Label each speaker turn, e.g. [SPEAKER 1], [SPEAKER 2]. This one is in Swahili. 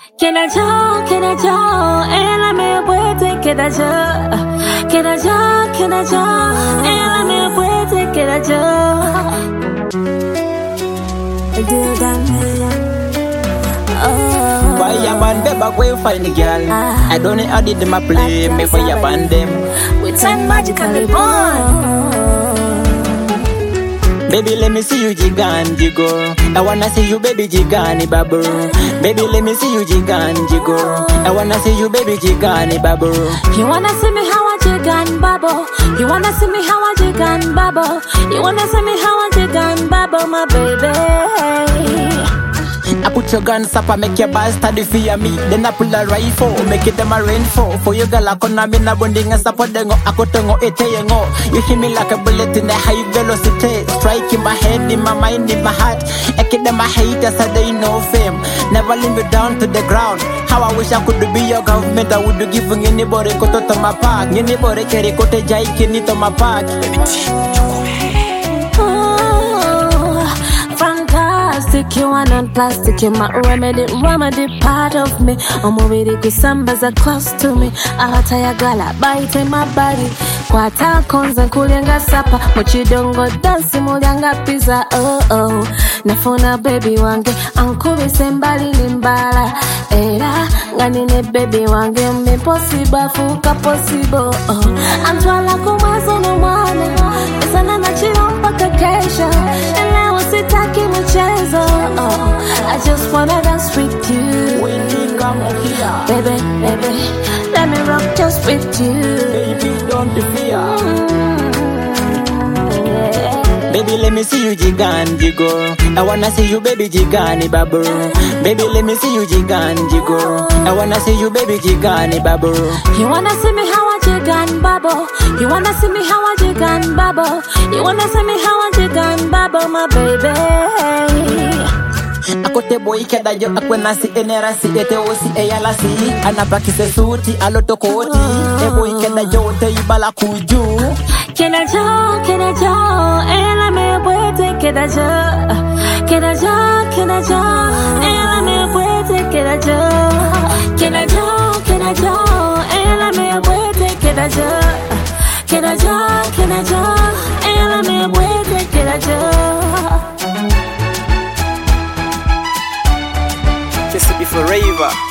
[SPEAKER 1] ela me puede quedar yo. Ela me puede quedar yo.
[SPEAKER 2] Why you band them back where you find the girl? I don't know how did them a play me for you band them.
[SPEAKER 1] We turn magically born.
[SPEAKER 2] Baby, let me see you jigan jigo. I wanna see you, baby, jigani babu. Baby, let me see you jigan jigo. I wanna see you, baby, jigani babu.
[SPEAKER 1] You wanna see me how I jigan bubble. You wanna see me how I jigan bubble. You wanna see me how I jigan bubble, my baby.
[SPEAKER 2] I put your guns up and make your bars study for me. Then I pull a rifle, make it them a rainfall. For your girl, I couldn't have been a bonding and support them. I couldn't go you hear me like a bullet in a high velocity. Strike in my head, in my mind, in my heart. I keep them my haters so they know fame. Never leave me down to the ground. How I wish I could be your government. I would be giving anybody koto to my park. Anybody carry kote jai kini to my park.
[SPEAKER 1] You are non-plastic, you're my remedy part of me. I'm already kusambas are close to me. Ahataya gala, bite in my body. Kwata konza kulenga sapa. Mochidongo dansi mulianga pizza. Oh. Nafuna baby wange, ankube sembali nimbala. Era, ganine baby wange, me possible, fuka possible. Antwala kumazo no mwane. Esana na chirompa kakesha. Elewa sitaki mchezo. I just wanna dance with you.
[SPEAKER 2] When you come here,
[SPEAKER 1] baby, let me rock just with you.
[SPEAKER 2] Baby, don't fear.
[SPEAKER 1] Yeah.
[SPEAKER 2] Baby, let me see you jigan jigo. I wanna see you, baby, jigani babu. Baby, let me see you jigan jigo. I wanna see you, baby, jigani babu.
[SPEAKER 1] You wanna see me how I jigan bubble. You wanna see me how I jigan bubble. You wanna see me how I jigan bubble, my baby.
[SPEAKER 2] Akote boy keda yo akwena si enera si ete osi eyala si anapaki se suti aloto koti e boy keda yo te ibala kuju
[SPEAKER 1] Keda jo ela me puede queda yo ela me puede queda yo ela me puede queda yo ela me puede queda yo.
[SPEAKER 2] Just to be forever.